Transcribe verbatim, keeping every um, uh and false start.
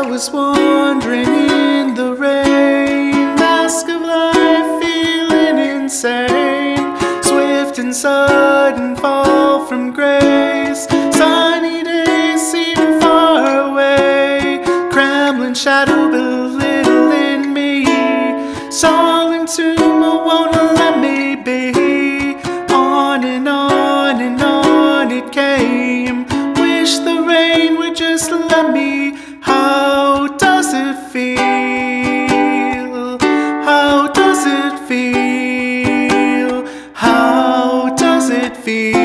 was wandering in the rain, mask of life feeling insane, swift and sudden fall from grace. Sunny days seem far away, crumbling shadow belittling me. Solemn tomb won't let me be. On and on and on it came. Wish the rain would just let me. How does it feel? How does it feel? How does it feel?